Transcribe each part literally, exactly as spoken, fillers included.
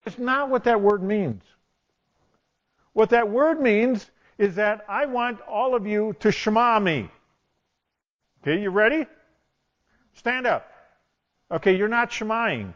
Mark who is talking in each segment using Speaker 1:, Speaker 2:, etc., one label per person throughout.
Speaker 1: It's not what that word means. What that word means is that I want all of you to shema me. Okay, you ready? Stand up. Okay, you're not shemaing.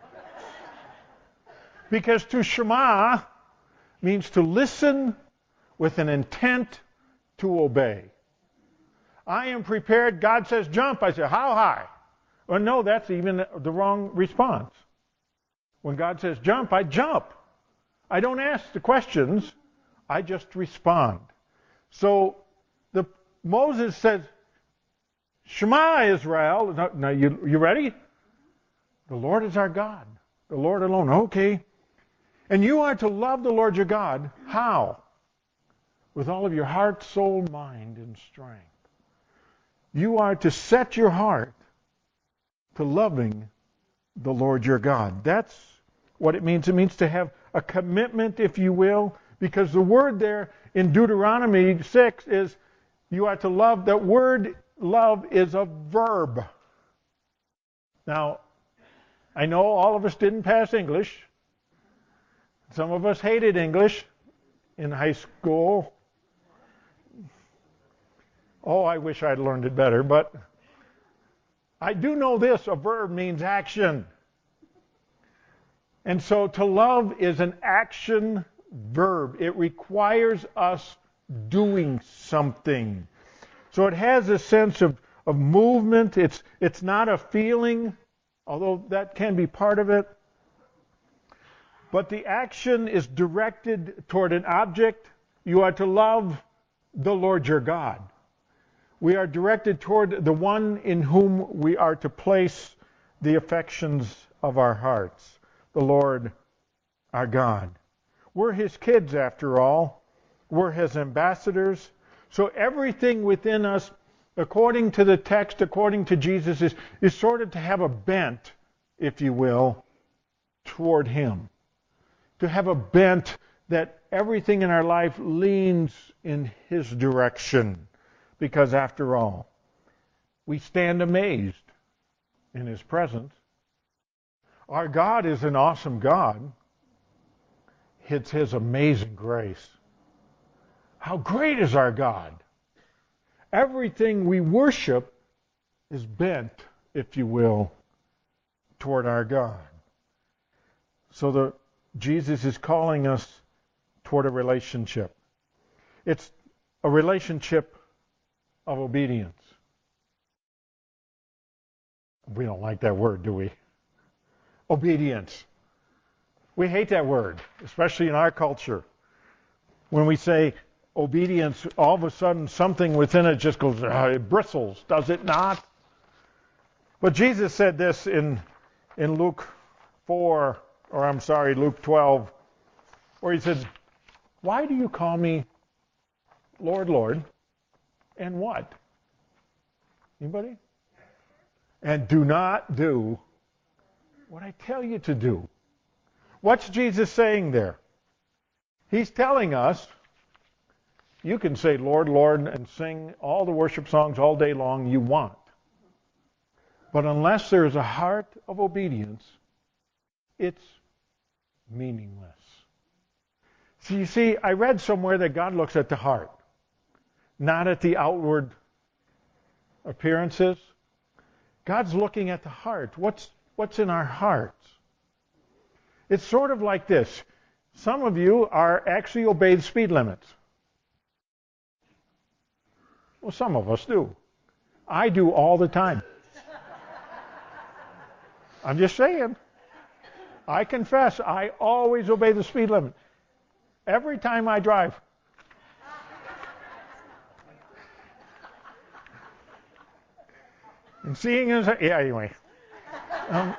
Speaker 1: Because to shema means to listen with an intent to obey. I am prepared. God says jump. I say, how high? Well, no, that's even the wrong response. When God says jump, I jump. I don't ask the questions. I just respond. So the Moses says, Shema Israel. Now, now you, you ready? The Lord is our God. The Lord alone. Okay. And you are to love the Lord your God. How? With all of your heart, soul, mind, and strength. You are to set your heart to loving the Lord your God. That's what it means. It means to have a commitment, if you will, because the word there in Deuteronomy six is you are to love. That word love is a verb. Now, I know all of us didn't pass English. Some of us hated English in high school. Oh, I wish I'd learned it better, but I do know this, a verb means action. And so to love is an action verb. It requires us doing something. So it has a sense of, of movement. It's, it's not a feeling, although that can be part of it. But the action is directed toward an object. You are to love the Lord your God. We are directed toward the one in whom we are to place the affections of our hearts, the Lord our God. We're His kids, after all. We're His ambassadors. So everything within us, according to the text, according to Jesus, is, is sort of to have a bent, if you will, toward Him. To have a bent that everything in our life leans in His direction. Because after all, we stand amazed in His presence. Our God is an awesome God. It's His amazing grace. How great is our God? Everything we worship is bent, if you will, toward our God. So the, Jesus is calling us toward a relationship. It's a relationship of obedience. We don't like that word, do we? Obedience. We hate that word, especially in our culture. When we say obedience, all of a sudden something within it just goes, uh, it bristles, does it not? But Jesus said this in, in Luke four, or I'm sorry, Luke twelve, where He said, why do you call me Lord, Lord? And what? Anybody? And do not do what I tell you to do. What's Jesus saying there? He's telling us, you can say Lord, Lord, and sing all the worship songs all day long you want. But unless there's a heart of obedience, it's meaningless. So you see, I read somewhere that God looks at the heart, not at the outward appearances. God's looking at the heart. What's, what's in our hearts? It's sort of like this. Some of you are actually obey the speed limits. Well, some of us do. I do all the time. I'm just saying. I confess, I always obey the speed limit. Every time I drive. And seeing as, yeah, anyway. Um,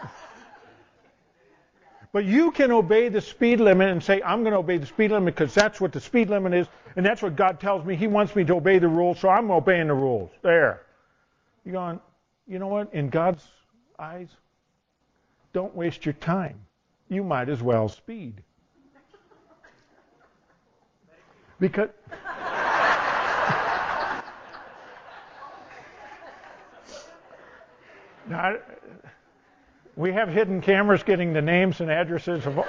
Speaker 1: but you can obey the speed limit and say, I'm going to obey the speed limit because that's what the speed limit is, and that's what God tells me. He wants me to obey the rules, so I'm obeying the rules. There. You're going, you know what? In God's eyes, don't waste your time. You might as well speed. Because... Now, We have hidden cameras getting the names and addresses of.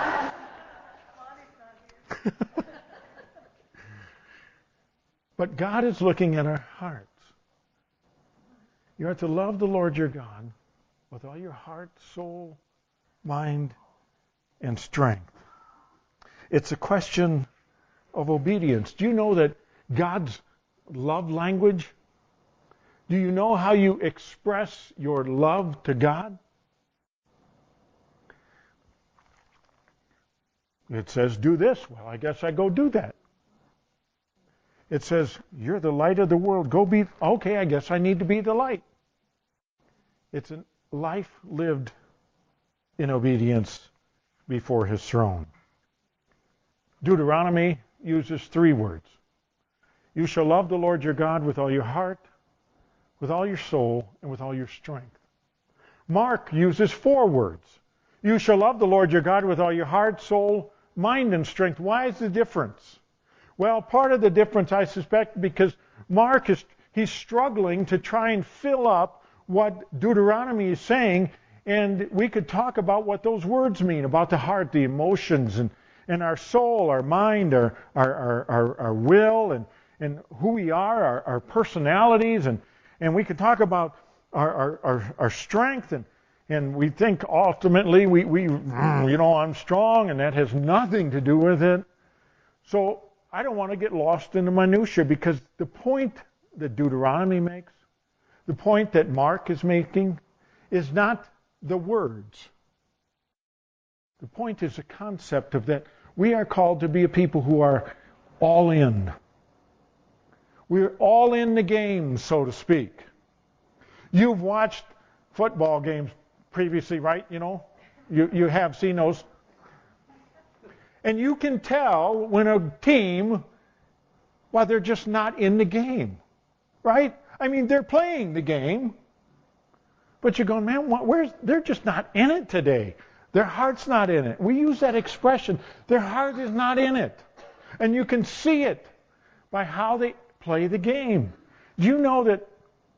Speaker 1: But God is looking at our hearts. You are to love the Lord your God with all your heart, soul, mind, and strength. It's a question of obedience. Do you know that God's love language? Do you know how you express your love to God? It says, do this. Well, I guess I go do that. It says, you're the light of the world. Go be, okay, I guess I need to be the light. It's a life lived in obedience before his throne. Deuteronomy uses three words. You shall love the Lord your God with all your heart, with all your soul, and with all your strength. Mark uses four words. You shall love the Lord your God with all your heart, soul, mind, and strength. Why is the difference? Well, part of the difference, I suspect, because Mark is he's struggling to try and fill up what Deuteronomy is saying, and we could talk about what those words mean, about the heart, the emotions, and, and our soul, our mind, our, our, our, our, our will, and, and who we are, our, our personalities, and, and we could talk about our, our, our, our strength, and, and we think ultimately we, we, you know, I'm strong, and that has nothing to do with it. So I don't want to get lost in the minutiae, because the point that Deuteronomy makes, the point that Mark is making, is not the words. The point is the concept of that we are called to be a people who are all in. We're all in the game, so to speak. You've watched football games previously, right? You know, you, you have seen those. And you can tell when a team, well, they're just not in the game, right? I mean, they're playing the game, but you're going, man, what, where's? They're just not in it today. Their heart's not in it. We use that expression. Their heart is not in it. And you can see it by how they play the game. Do you know that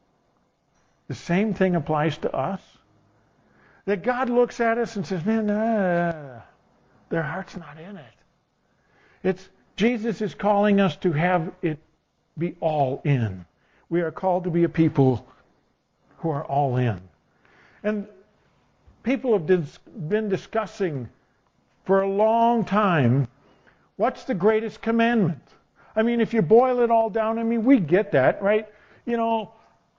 Speaker 1: the same thing applies to us? That God looks at us and says, man, uh, their heart's not in it. It's Jesus is calling us to have it be all in. We are called to be a people who are all in. And people have dis- been discussing for a long time, what's the greatest commandment? I mean, if you boil it all down, I mean, we get that, right? You know,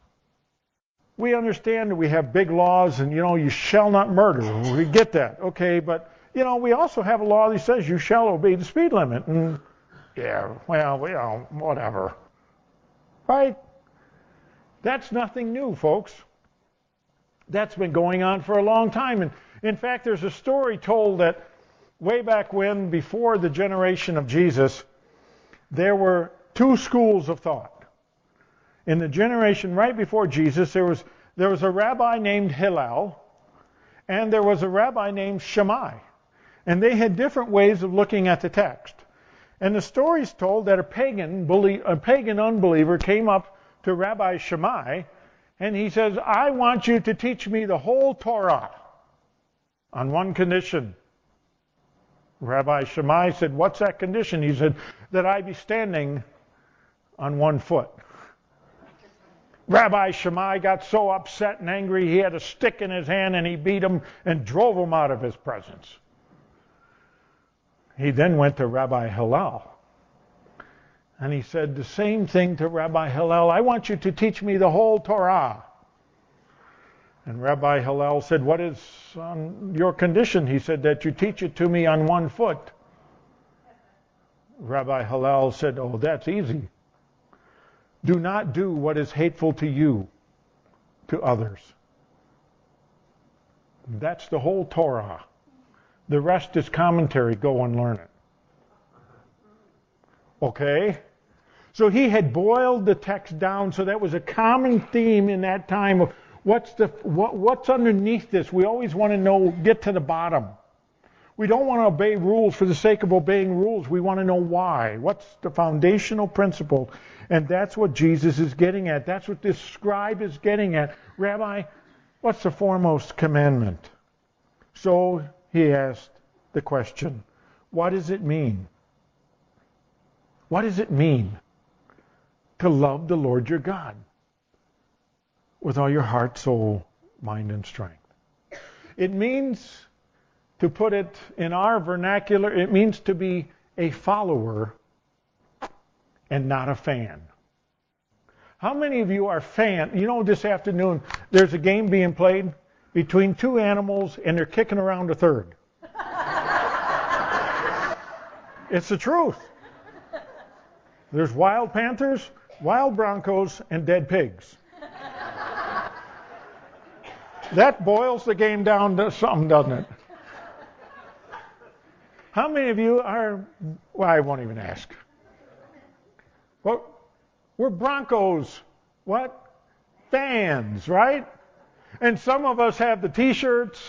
Speaker 1: we understand that we have big laws and, you know, you shall not murder. We get that. Okay, but, you know, we also have a law that says you shall obey the speed limit. And, yeah, well, you know, whatever. Right? That's nothing new, folks. That's been going on for a long time. And in fact, there's a story told that way back when, before the generation of Jesus, there were two schools of thought. In the generation right before Jesus, there was there was a rabbi named Hillel, and there was a rabbi named Shammai. And they had different ways of looking at the text. And the story's told that a pagan, a pagan unbeliever came up to Rabbi Shammai, and he says, I want you to teach me the whole Torah on one condition. Rabbi Shammai said, what's that condition? He said, that I be standing on one foot. Rabbi Shammai got so upset and angry, he had a stick in his hand and he beat him and drove him out of his presence. He then went to Rabbi Hillel. And he said the same thing to Rabbi Hillel. I want you to teach me the whole Torah. And Rabbi Hillel said, what is on your condition? He said, that you teach it to me on one foot. Rabbi Hillel said, oh, that's easy. Do not do what is hateful to you, to others. That's the whole Torah. The rest is commentary. Go and learn it. Okay? So he had boiled the text down, so that was a common theme in that time of what's the what, what's underneath this. We always want to know, get to the bottom. We don't want to obey rules for the sake of obeying rules. We want to know why. What's the foundational principle? And that's what Jesus is getting at. That's what this scribe is getting at. Rabbi, What's the foremost commandment? So he asked the question, what does it mean? What does it mean to love the Lord your God with all your heart, soul, mind, and strength? It means, to put it in our vernacular, it means to be a follower and not a fan. How many of you are fan? You know, this afternoon there's a game being played between two animals and they're kicking around a third. It's the truth. There's wild panthers, wild broncos, and dead pigs. That boils the game down to something, doesn't it? How many of you are, well, I won't even ask. Well, we're Broncos, what? Fans, right? And some of us have the t-shirts.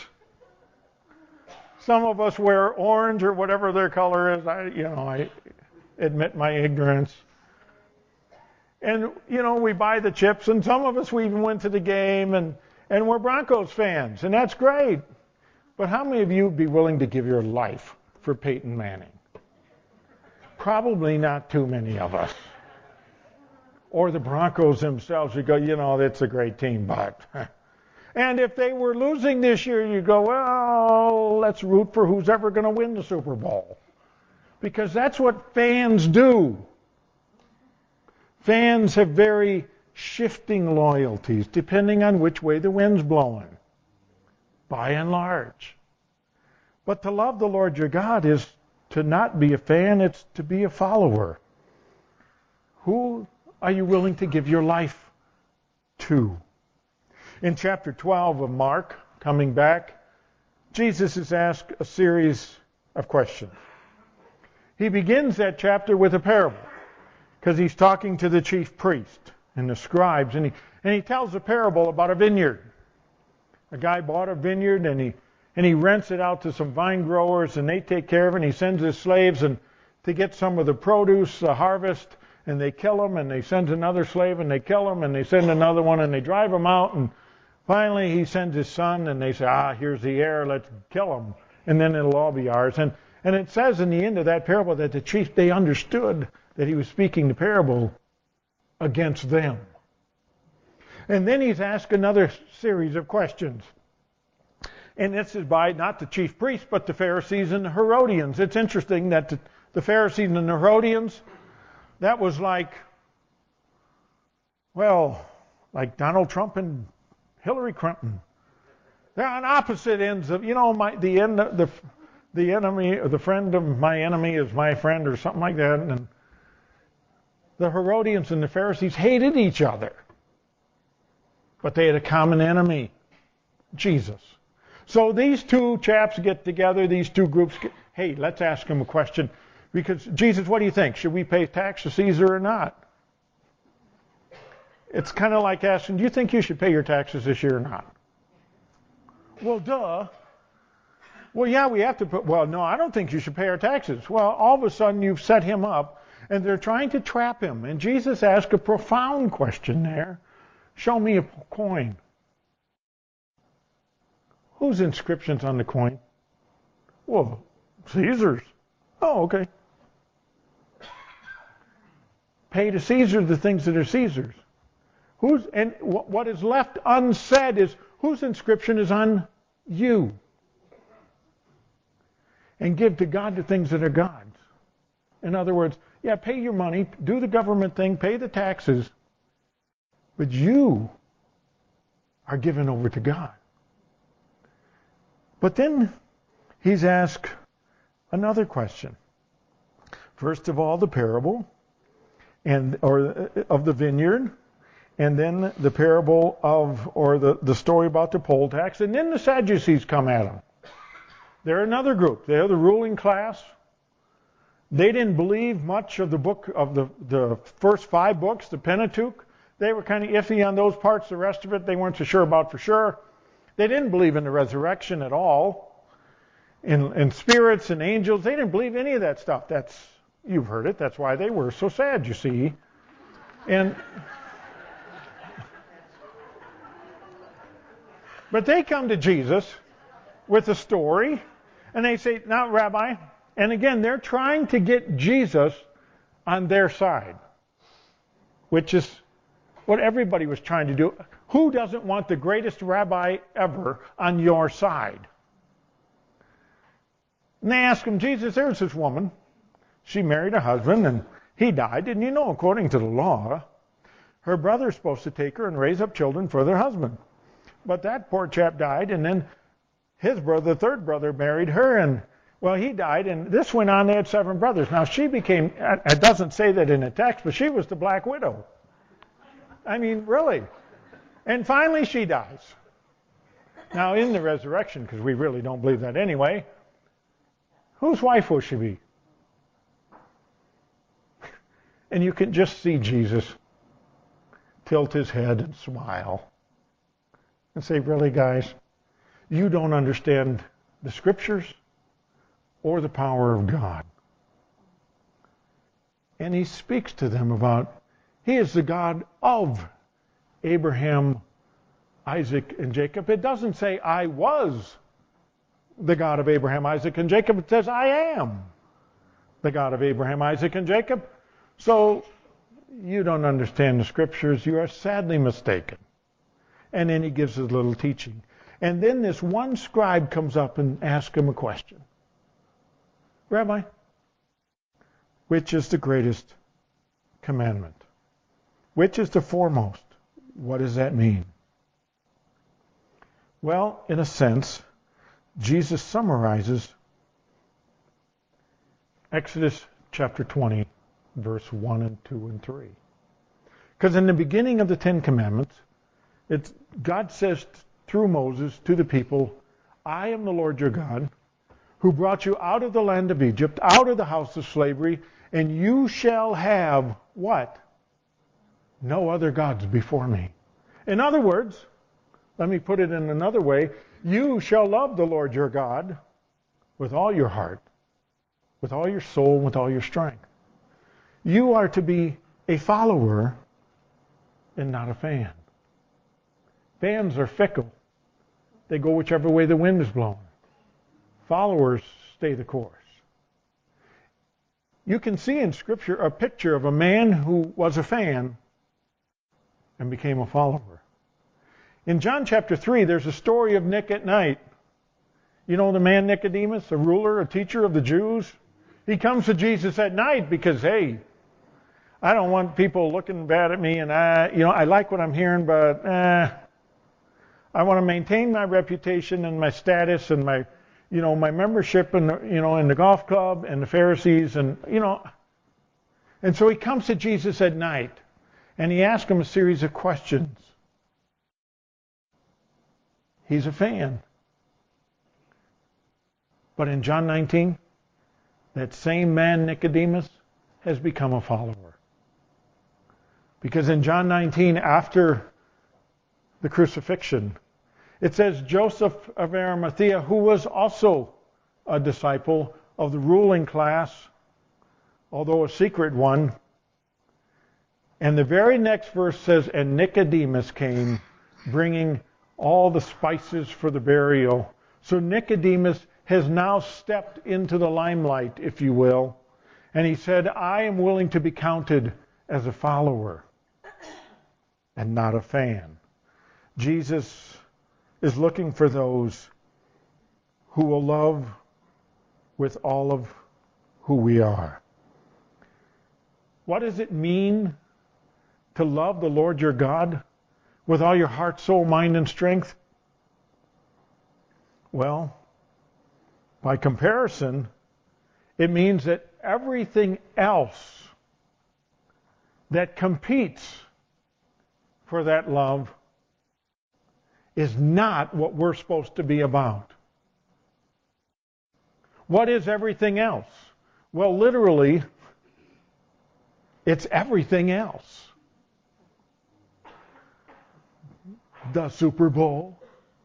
Speaker 1: Some of us wear orange or whatever their color is. I, you know, I admit my ignorance. And, you know, we buy the chips, and some of us, we even went to the game, and, and we're Broncos fans, and that's great. But how many of you would be willing to give your life for Peyton Manning? Probably not too many of us. Or the Broncos themselves, you go, you know, that's a great team, but... And if they were losing this year, you go, well, let's root for who's ever going to win the Super Bowl. Because that's what fans do. Fans have very shifting loyalties, depending on which way the wind's blowing, by and large. But to love the Lord your God is to not be a fan, it's to be a follower. Who are you willing to give your life to? In chapter twelve of Mark, coming back, Jesus is asked a series of questions. He begins that chapter with a parable, because he's talking to the chief priest and the scribes, and he, and he tells a parable about a vineyard. A guy bought a vineyard, and he and he rents it out to some vine growers, and they take care of it, and he sends his slaves and to get some of the produce, the harvest, and they kill him, and they send another slave, and they kill him, and they send another one, and they drive him out, and finally he sends his son, and they say, ah, here's the heir, let's kill him, and then it'll all be ours. And, and it says in the end of that parable that the chief, they understood that he was speaking the parable against them. And then he's asked another series of questions. And this is by not the chief priests, but the Pharisees and the Herodians. It's interesting that the, the Pharisees and the Herodians, that was like, well, like Donald Trump and Hillary Clinton. They're on opposite ends of, you know, my, the end, the the enemy, or the friend of my enemy is my friend, or something like that. And the Herodians and the Pharisees hated each other, but they had a common enemy, Jesus. So these two chaps get together, these two groups get, hey, let's ask them a question. Because, Jesus, what do you think? Should we pay tax to Caesar or not? It's kind of like asking, do you think you should pay your taxes this year or not? Well, duh. Well, yeah, we have to put, well, no, I don't think you should pay our taxes. Well, all of a sudden you've set him up, and they're trying to trap him. And Jesus asked a profound question there. Show me a coin. Whose inscription's on the coin? Well, Caesar's. Oh, okay. Pay to Caesar the things that are Caesar's. Who's, and what is left unsaid is, whose inscription is on you? And give to God the things that are God's. In other words, yeah, pay your money, do the government thing, pay the taxes, but you are given over to God. But then he's asked another question. First of all, the parable, and or of the vineyard, and then the parable of, or the, the story about the poll tax, and then the Sadducees come at him. They're another group. They're the ruling class. They didn't believe much of the book of the, the first five books, the Pentateuch. They were kind of iffy on those parts. The rest of it, they weren't so sure about for sure. They didn't believe in the resurrection at all, in, in spirits and angels. They didn't believe any of that stuff. That's, you've heard it. That's why they were so sad, you see. And But they come to Jesus with a story, and they say, now, Rabbi, and again, they're trying to get Jesus on their side, which is what everybody was trying to do. Who doesn't want the greatest rabbi ever on your side? And they ask him, Jesus, there's this woman. She married a husband, and he died. And you know, according to the law, her brother's supposed to take her and raise up children for their husband. But that poor chap died, and then his brother, the third brother, married her, and, well, he died, and this went on. They had seven brothers. Now, she became, it doesn't say that in the text, but she was the black widow. I mean, really. And finally, she dies. Now, in the resurrection, because we really don't believe that anyway, whose wife will she be? And you can just see Jesus tilt his head and smile and say, really, guys, you don't understand the Scriptures or the power of God. And he speaks to them about, he is the God of Abraham, Isaac, and Jacob. It doesn't say, I was the God of Abraham, Isaac, and Jacob. It says, I am the God of Abraham, Isaac, and Jacob. So, you don't understand the Scriptures. You are sadly mistaken. And then he gives his little teaching. And then this one scribe comes up and asks him a question. Rabbi, which is the greatest commandment? Which is the foremost? What does that mean? Well, in a sense, Jesus summarizes Exodus chapter twenty, verse one and two and three. Because in the beginning of the Ten Commandments, it's, God says through Moses to the people, I am the Lord your God, who brought you out of the land of Egypt, out of the house of slavery, and you shall have what? No other gods before me. In other words, let me put it in another way, you shall love the Lord your God with all your heart, with all your soul, with all your strength. You are to be a follower and not a fan. Fans are fickle. They go whichever way the wind is blowing. Followers stay the course. You can see in Scripture a picture of a man who was a fan and became a follower. In John chapter three, there's a story of Nick at night. You know the man Nicodemus, a ruler, a teacher of the Jews? He comes to Jesus at night because, hey, I don't want people looking bad at me, and I, you know, I like what I'm hearing, but eh, I want to maintain my reputation and my status and my, you know, my membership in the, you know, in the golf club and the Pharisees, and you know, and so he comes to Jesus at night, and he asks him a series of questions. He's a fan. But in John nineteen, that same man, Nicodemus, has become a follower. Because in John nineteen, after the crucifixion, it says Joseph of Arimathea, who was also a disciple of the ruling class, although a secret one. And the very next verse says, and Nicodemus came, bringing all the spices for the burial. So Nicodemus has now stepped into the limelight, if you will. And he said, I am willing to be counted as a follower and not a fan. Jesus is looking for those who will love with all of who we are. What does it mean to love the Lord your God with all your heart, soul, mind, and strength? Well, by comparison, it means that everything else that competes for that love is not what we're supposed to be about. What is everything else? Well, literally, it's everything else. The Super Bowl,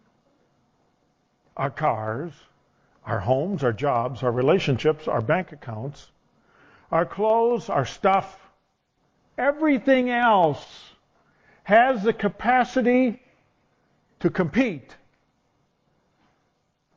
Speaker 1: our cars, our homes, our jobs, our relationships, our bank accounts, our clothes, our stuff, everything else has the capacity to compete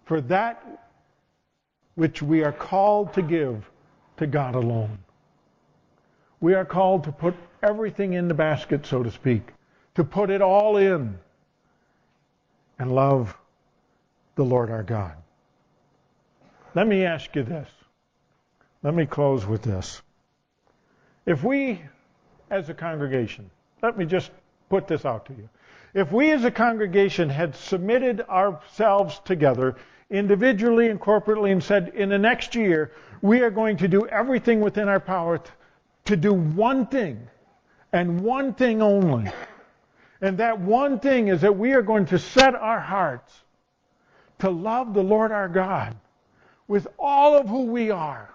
Speaker 1: for that which we are called to give to God alone. We are called to put everything in the basket, so to speak, to put it all in and love the Lord our God. Let me ask you this. Let me close with this. If we, as a congregation, let me just put this out to you. If we as a congregation had submitted ourselves together individually and corporately and said, in the next year, we are going to do everything within our power to, to do one thing, and one thing only. And that one thing is that we are going to set our hearts to love the Lord our God with all of who we are.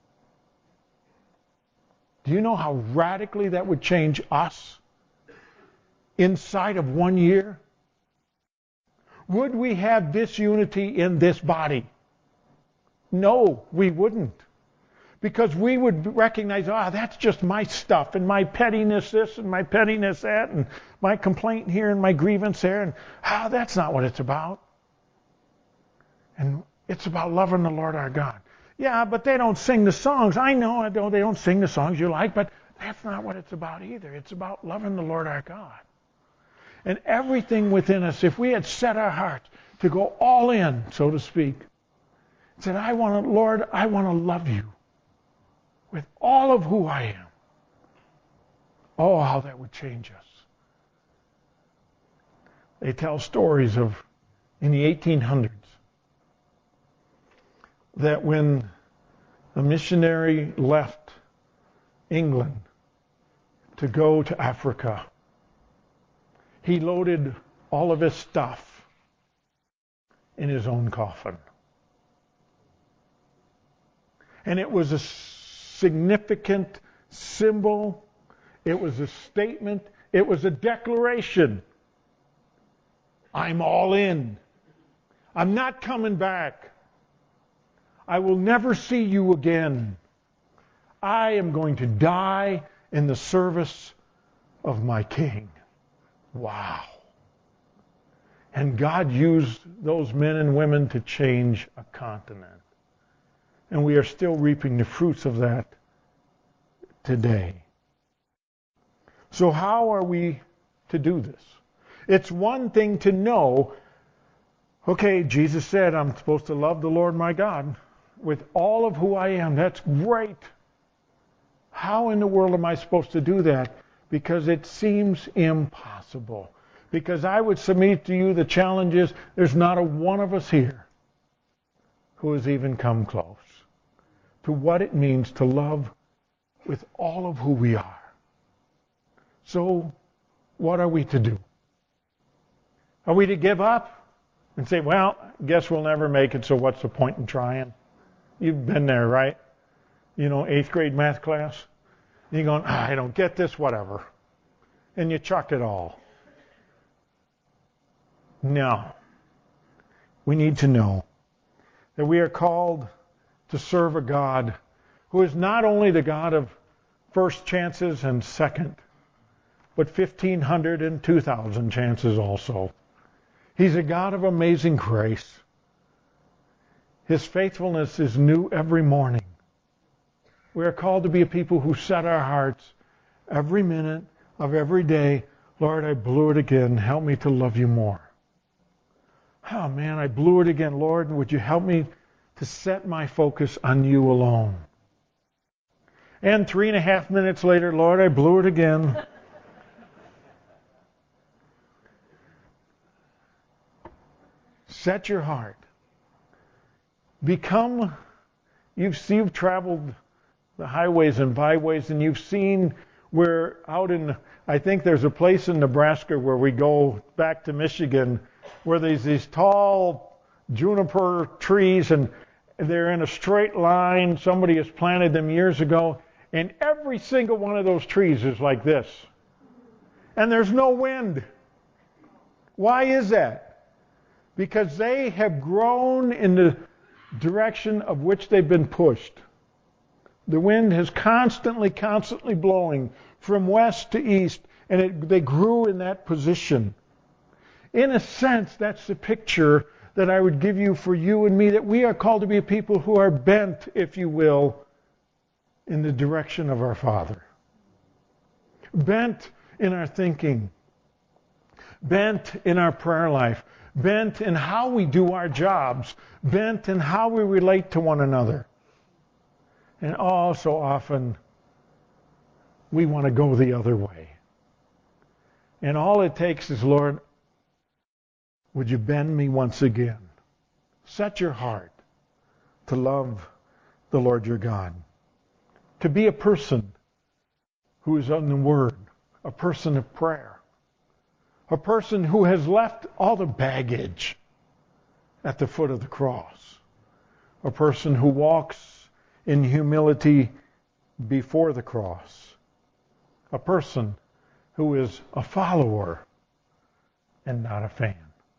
Speaker 1: Do you know how radically that would change us inside of one year? Would we have this unity in this body? No, we wouldn't. Because we would recognize, ah, oh, that's just my stuff, and my pettiness this, and my pettiness that, and my complaint here, and my grievance there, and ah, oh, that's not what it's about. And it's about loving the Lord our God. Yeah, but they don't sing the songs. I know, I know they don't sing the songs you like, but that's not what it's about either. It's about loving the Lord our God. And everything within us, if we had set our hearts to go all in, so to speak, said, I want to, Lord, I want to love you with all of who I am. Oh, how that would change us. They tell stories of, in the eighteen hundreds, that when a missionary left England to go to Africa, he loaded all of his stuff in his own coffin. And it was a significant symbol. It was a statement. It was a declaration. I'm all in. I'm not coming back. I will never see you again. I am going to die in the service of my King. Wow. And God used those men and women to change a continent. And we are still reaping the fruits of that today. So how are we to do this? It's one thing to know, okay, Jesus said I'm supposed to love the Lord my God with all of who I am. That's great. How in the world am I supposed to do that? Because it seems impossible. Because I would submit to you the challenge is there's not a one of us here who has even come close to what it means to love with all of who we are. So, what are we to do? Are we to give up and say, well, guess we'll never make it, so what's the point in trying? You've been there, right? You know, eighth grade math class. And you're going, ah, I don't get this, whatever. And you chuck it all. No. We need to know that we are called to serve a God who is not only the God of first chances and second, but fifteen hundred and two thousand chances also. He's a God of amazing grace. His faithfulness is new every morning. We are called to be a people who set our hearts every minute of every day. Lord, I blew it again. Help me to love you more. Oh man, I blew it again. Lord, would you help me to set my focus on you alone? And three and a half minutes later, Lord, I blew it again. Set your heart. Become, you've, you've traveled the highways and byways, and you've seen where out in, I think there's a place in Nebraska where we go back to Michigan, where there's these tall juniper trees, and they're in a straight line. Somebody has planted them years ago, and every single one of those trees is like this. And there's no wind. Why is that? Because they have grown in the direction of which they've been pushed. The wind has constantly, constantly blowing from west to east, and it, they grew in that position. In a sense, that's the picture that I would give you for you and me, that we are called to be a people who are bent, if you will, in the direction of our Father. Bent in our thinking. Bent in our prayer life. Bent in how we do our jobs. Bent in how we relate to one another. And all so often, we want to go the other way. And all it takes is, Lord, would you bend me once again? Set your heart to love the Lord your God. To be a person who is on the Word. A person of prayer. A person who has left all the baggage at the foot of the cross. A person who walks in humility before the cross. A person who is a follower and not a fan.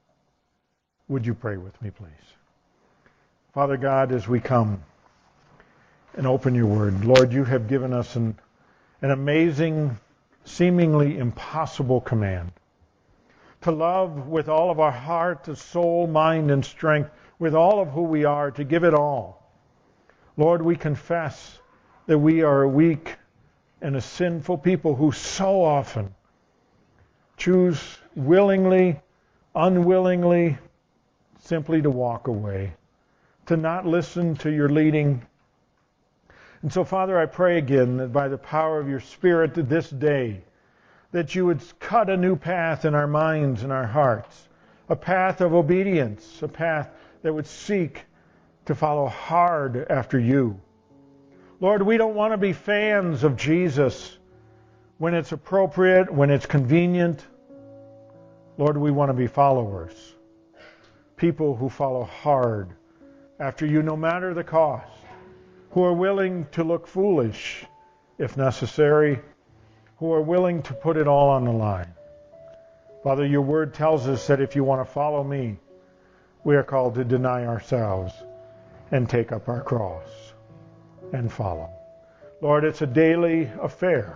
Speaker 1: Would you pray with me, please? Father God, as we come and open your word, Lord, you have given us an, an amazing, seemingly impossible command. To love with all of our heart, soul, mind, and strength, with all of who we are, to give it all. Lord, we confess that we are a weak and a sinful people who so often choose willingly, unwillingly, simply to walk away, to not listen to your leading. And so, Father, I pray again that by the power of your Spirit this day, that you would cut a new path in our minds and our hearts, a path of obedience, a path that would seek to follow hard after you. Lord, we don't want to be fans of Jesus when it's appropriate, when it's convenient. Lord, we want to be followers. People who follow hard after you no matter the cost. Who are willing to look foolish if necessary. Who are willing to put it all on the line. Father, your word tells us that if you want to follow me, we are called to deny ourselves and take up our cross and follow. Lord, it's a daily affair.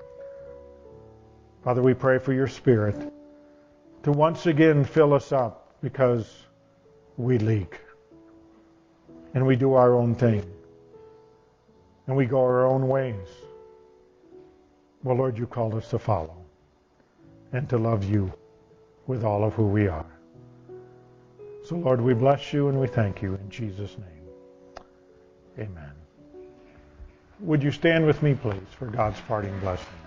Speaker 1: Father, we pray for your Spirit to once again fill us up, because we leak. And we do our own thing. And we go our own ways. Well, Lord, you called us to follow and to love you with all of who we are. So, Lord, we bless you and we thank you in Jesus' name. Amen. Would you stand with me, please, for God's parting blessing?